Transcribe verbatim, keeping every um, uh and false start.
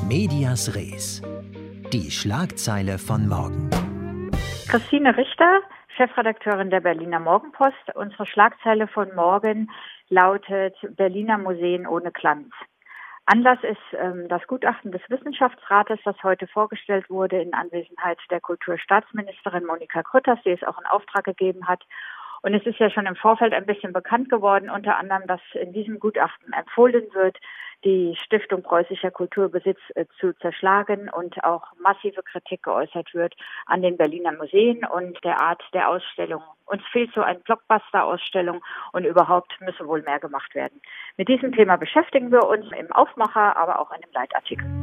Medias Res. Die Schlagzeile von morgen. Christine Richter, Chefredakteurin der Berliner Morgenpost. Unsere Schlagzeile von morgen lautet: Berliner Museen ohne Glanz. Anlass ist ähm, das Gutachten des Wissenschaftsrates, das heute vorgestellt wurde in Anwesenheit der Kulturstaatsministerin Monika Grütters, die es auch in Auftrag gegeben hat. Und es ist ja schon im Vorfeld ein bisschen bekannt geworden, unter anderem, dass in diesem Gutachten empfohlen wird, die Stiftung Preußischer Kulturbesitz äh, zu zerschlagen, und auch massive Kritik geäußert wird an den Berliner Museen und der Art der Ausstellung. Uns fehlt so eine Blockbuster-Ausstellung und überhaupt müsse wohl mehr gemacht werden. Mit diesem Thema beschäftigen wir uns im Aufmacher, aber auch in dem Leitartikel.